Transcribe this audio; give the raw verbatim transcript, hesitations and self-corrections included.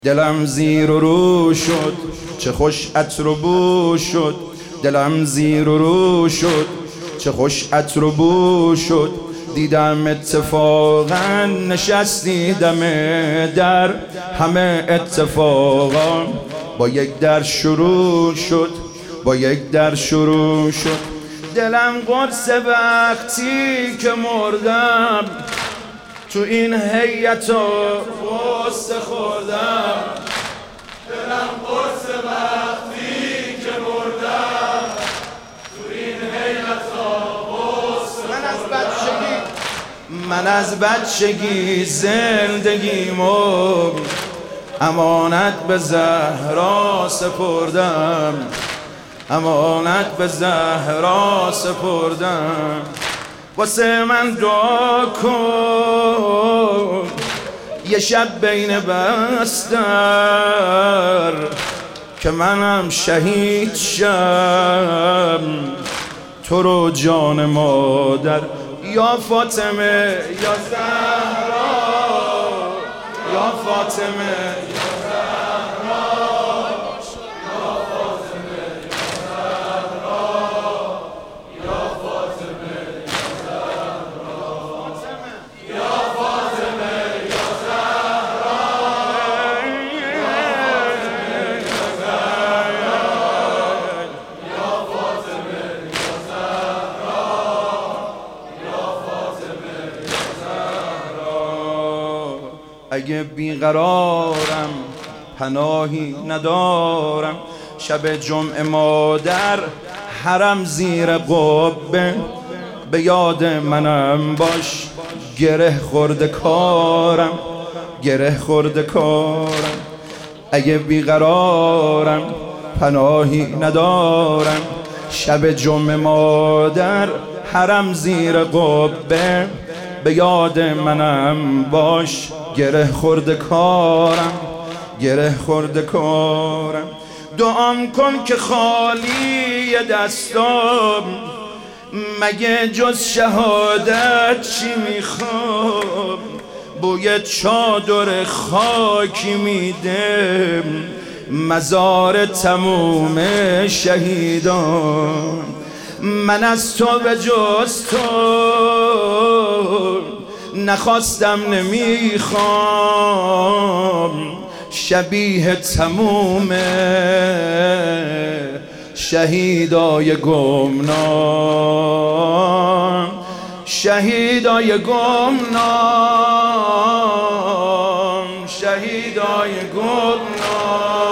دلم زیر و رو شد، چه خوش عطر و بو شد. دلم زیر و رو شد، چه خوش عطر و بو شد. دیدم اتفاقا نشستی دم در، همه اتفاقا با یک در شروع شد، با یک در شروع شد. دلم قرص وقتی که مردم، تو این هیئت و غصه خوردم. دلم قرص وقتی که مردم، تو این هیئت و غصه من از بچگی من از بچگی زندگیمو امانت به زهرا سپردم، امانت به زهرا سپردم. واسه من دعا کن یه شب بین بستر، که منم شهید شم تو رو جان مادر. یا فاطمه یا زهرا، یا فاطمه یا زهرا، یا فاطمه یا زهرا، یا فاطمه یا زهرا، یا فاطمه یا زهرا، یا فاطمه یا زهرا، یا فاطمه یا زهرا. اگه بیقرارم پناهی ندارم، شب جمعه مادر حرم زیر قبه، به یاد منم باش گره خورده کارم، گره خورده کارم. اگه بیقرارم پناهی ندارم، شب جمعه مادر حرم زیر قبه، به یاد منم باش گره خورده کارم، گره خورده کارم. دعام کن که خالی دستام، مگه جز شهادت چی میخوام؟ بوی چادر خاکی میده مزار تموم شهیدان. من از تو به جز تو نخواستم نمیخوام، شبیه تموم شهیدای گمنام، شهیدای گمنام، شهیدای گمنام.